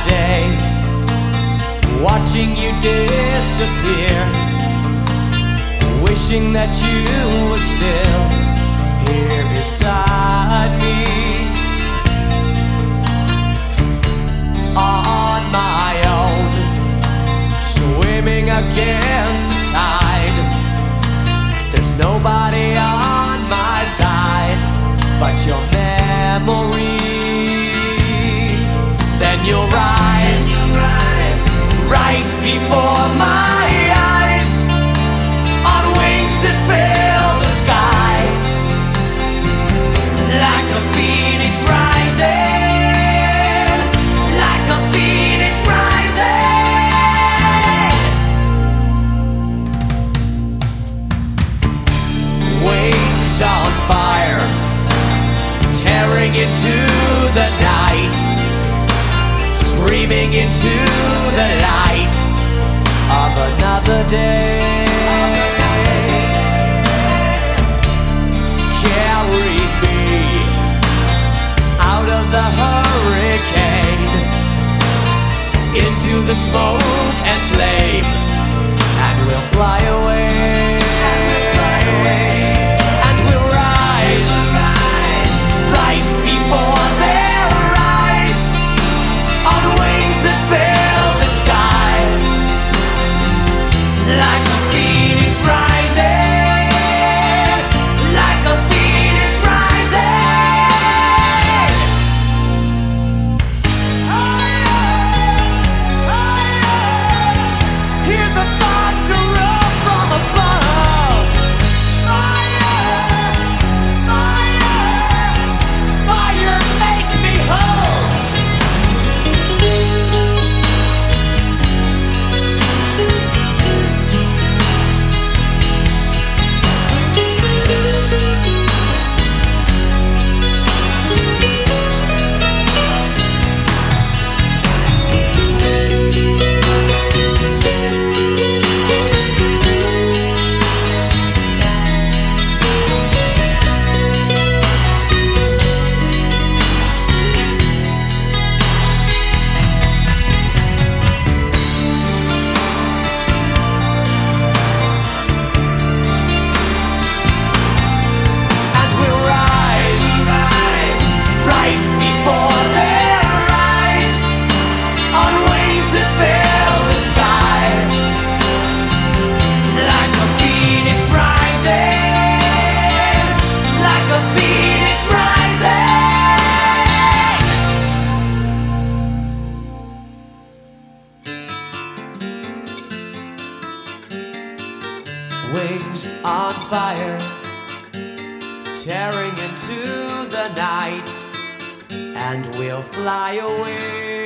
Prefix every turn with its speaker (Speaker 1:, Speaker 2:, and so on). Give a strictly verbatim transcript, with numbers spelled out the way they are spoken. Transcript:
Speaker 1: day, watching you disappear, wishing that you were still here beside me. On my own, swimming against the tide, there's nobody on my side but your memory. Then you'll rise, right before my eyes, on wings that fill the sky, like a phoenix rising, like a phoenix rising. Wings on fire, tearing into the night, screaming into the light of another day. Carry me out of the hurricane, into the smoke and flame, and we'll fly away. And we'll rise, right before their eyes, on wings that fill the sky, like a phoenix rising, like a phoenix rising. Hear the thunder roll from above. Fire, fire, fire, make me whole. Wings on fire, tearing into the night, and we'll fly away.